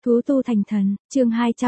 Thú tu thành thần, chương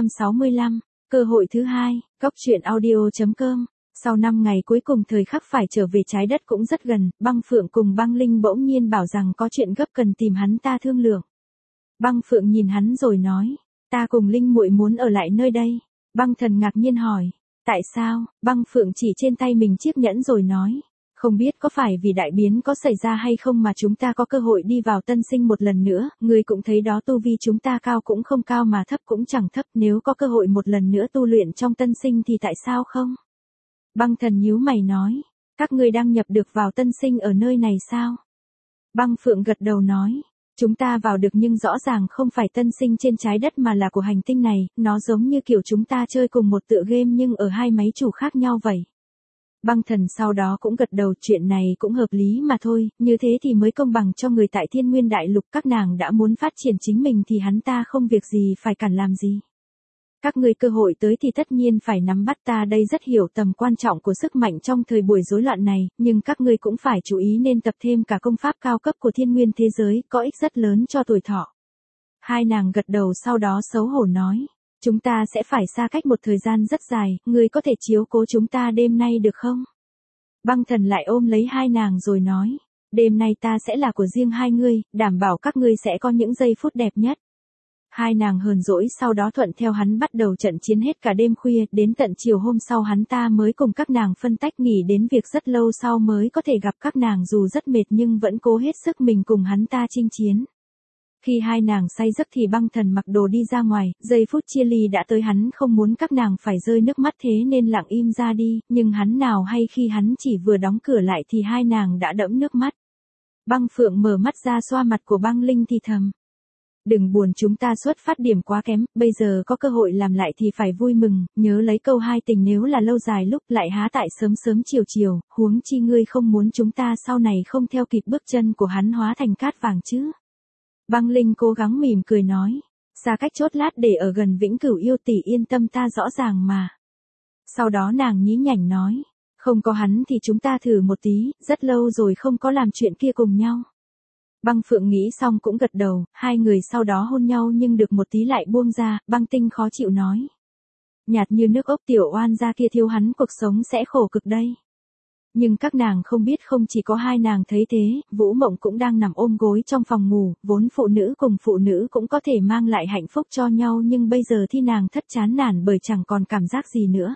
265, cơ hội thứ hai, Cóc truyện audio.com. Sau 5 ngày cuối cùng thời khắc phải trở về trái đất cũng rất gần, Băng Phượng cùng Băng Linh bỗng nhiên bảo rằng có chuyện gấp cần tìm hắn ta thương lượng. Băng Phượng nhìn hắn rồi nói, ta cùng Linh muội muốn ở lại nơi đây. Băng Thần ngạc nhiên hỏi, tại sao? Băng Phượng chỉ trên tay mình chiếc nhẫn rồi nói, không biết có phải vì đại biến có xảy ra hay không mà chúng ta có cơ hội đi vào tân sinh một lần nữa, ngươi cũng thấy đó, tu vi chúng ta cao cũng không cao mà thấp cũng chẳng thấp, nếu có cơ hội một lần nữa tu luyện trong tân sinh thì tại sao không? Băng Thần nhíu mày nói, các ngươi đang nhập được vào tân sinh ở nơi này sao? Băng Phượng gật đầu nói, chúng ta vào được nhưng rõ ràng không phải tân sinh trên trái đất mà là của hành tinh này, nó giống như kiểu chúng ta chơi cùng một tựa game nhưng ở hai máy chủ khác nhau vậy. Băng Thần sau đó cũng gật đầu, chuyện này cũng hợp lý mà thôi, như thế thì mới công bằng cho người tại Thiên Nguyên Đại Lục, các nàng đã muốn phát triển chính mình thì hắn ta không việc gì phải cản làm gì. Các ngươi cơ hội tới thì tất nhiên phải nắm bắt, ta đây rất hiểu tầm quan trọng của sức mạnh trong thời buổi rối loạn này, nhưng các ngươi cũng phải chú ý nên tập thêm cả công pháp cao cấp của thiên nguyên thế giới, có ích rất lớn cho tuổi thọ. Hai nàng gật đầu sau đó xấu hổ nói, chúng ta sẽ phải xa cách một thời gian rất dài, ngươi có thể chiếu cố chúng ta đêm nay được không? Băng Thần lại ôm lấy hai nàng rồi nói, đêm nay ta sẽ là của riêng hai ngươi, đảm bảo các ngươi sẽ có những giây phút đẹp nhất. Hai nàng hờn dỗi sau đó thuận theo hắn bắt đầu trận chiến hết cả đêm khuya, đến tận chiều hôm sau hắn ta mới cùng các nàng phân tách, nghỉ đến việc rất lâu sau mới có thể gặp các nàng, dù rất mệt nhưng vẫn cố hết sức mình cùng hắn ta chinh chiến. Khi hai nàng say giấc thì Băng Thần mặc đồ đi ra ngoài, giây phút chia ly đã tới, hắn không muốn các nàng phải rơi nước mắt thế nên lặng im ra đi, nhưng hắn nào hay khi hắn chỉ vừa đóng cửa lại thì hai nàng đã đẫm nước mắt. Băng Phượng mở mắt ra xoa mặt của Băng Linh thì thầm, đừng buồn, chúng ta xuất phát điểm quá kém, bây giờ có cơ hội làm lại thì phải vui mừng, nhớ lấy câu hai tình nếu là lâu dài lúc lại há tại sớm sớm chiều chiều, huống chi ngươi không muốn chúng ta sau này không theo kịp bước chân của hắn hóa thành cát vàng chứ. Băng Linh cố gắng mỉm cười nói, xa cách chốt lát để ở gần Vĩnh Cửu yêu tỷ yên tâm, ta rõ ràng mà. Sau đó nàng nhí nhảnh nói, không có hắn thì chúng ta thử một tí, rất lâu rồi không có làm chuyện kia cùng nhau. Băng Phượng nghĩ xong cũng gật đầu, hai người sau đó hôn nhau nhưng được một tí lại buông ra. Băng Tinh khó chịu nói, nhạt như nước ốc, tiểu oan gia kia thiếu hắn cuộc sống sẽ khổ cực đây. Nhưng các nàng không biết không chỉ có hai nàng thấy thế, Vũ Mộng cũng đang nằm ôm gối trong phòng ngủ, vốn phụ nữ cùng phụ nữ cũng có thể mang lại hạnh phúc cho nhau nhưng bây giờ thì nàng thất chán nản bởi chẳng còn cảm giác gì nữa.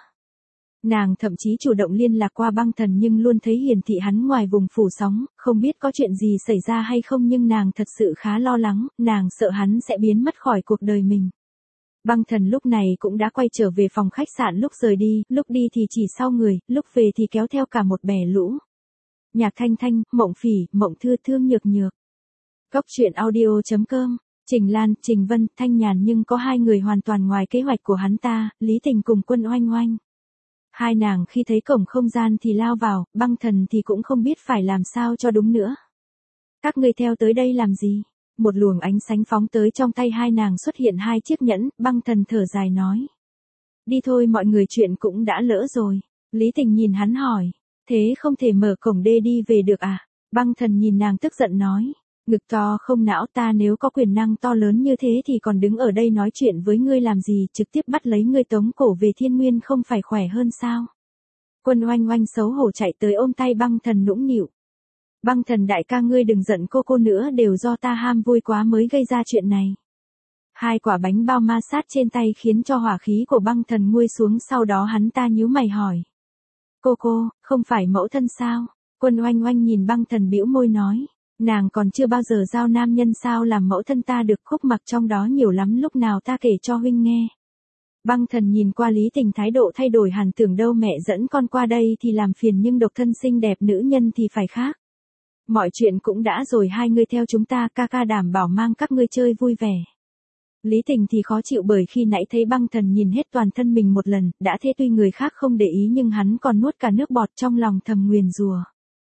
Nàng thậm chí chủ động liên lạc qua Băng Thần nhưng luôn thấy hiển thị hắn ngoài vùng phủ sóng, không biết có chuyện gì xảy ra hay không nhưng nàng thật sự khá lo lắng, nàng sợ hắn sẽ biến mất khỏi cuộc đời mình. Băng Thần lúc này cũng đã quay trở về phòng khách sạn, lúc rời đi, lúc đi thì chỉ sau người, lúc về thì kéo theo cả một bè lũ. Nhạc Thanh Thanh, Mộng Phỉ, Mộng Thư, Thương Nhược Nhược. Cóc truyện audio.com. Trình Lan, Trình Vân, Thanh Nhàn, nhưng có hai người hoàn toàn ngoài kế hoạch của hắn ta, Lý Tình cùng Quân Oanh Oanh. Hai nàng khi thấy cổng không gian thì lao vào, Băng Thần thì cũng không biết phải làm sao cho đúng nữa. Các ngươi theo tới đây làm gì? Một luồng ánh sáng phóng tới, trong tay hai nàng xuất hiện hai chiếc nhẫn. Băng Thần thở dài nói, đi thôi mọi người, chuyện cũng đã lỡ rồi. Lý Tình nhìn hắn hỏi, thế không thể mở cổng đê đi về được à? Băng Thần nhìn nàng tức giận nói, ngực to không não, ta nếu có quyền năng to lớn như thế thì còn đứng ở đây nói chuyện với ngươi làm gì, trực tiếp bắt lấy ngươi tống cổ về thiên nguyên không phải khỏe hơn sao? Quân Oanh Oanh xấu hổ chạy tới ôm tay Băng Thần nũng nịu. Băng Thần đại ca, ngươi đừng giận cô nữa, đều do ta ham vui quá mới gây ra chuyện này. Hai quả bánh bao ma sát trên tay khiến cho hỏa khí của Băng Thần nguôi xuống, sau đó hắn ta nhíu mày hỏi, cô, không phải mẫu thân sao? Quân Oanh Oanh nhìn Băng Thần bĩu môi nói, nàng còn chưa bao giờ giao nam nhân sao làm mẫu thân ta được, khúc mắc trong đó nhiều lắm, lúc nào ta kể cho huynh nghe. Băng Thần nhìn qua Lý Tình thái độ thay đổi hẳn, tưởng đâu mẹ dẫn con qua đây thì làm phiền nhưng độc thân xinh đẹp nữ nhân thì phải khác. Mọi chuyện cũng đã rồi, hai người theo chúng ta, ca đảm bảo mang các ngươi chơi vui vẻ. Lý Tình thì khó chịu bởi khi nãy thấy Băng Thần nhìn hết toàn thân mình một lần, đã thế tuy người khác không để ý nhưng hắn còn nuốt cả nước bọt, trong lòng thầm nguyền rủa.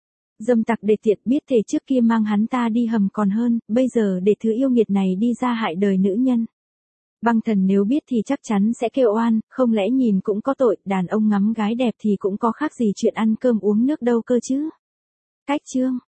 Dâm tặc để tiện, biết thể trước kia mang hắn ta đi hầm còn hơn, bây giờ để thứ yêu nghiệt này đi ra hại đời nữ nhân. Băng Thần nếu biết thì chắc chắn sẽ kêu oan, không lẽ nhìn cũng có tội, đàn ông ngắm gái đẹp thì cũng có khác gì chuyện ăn cơm uống nước đâu cơ chứ. Cách chương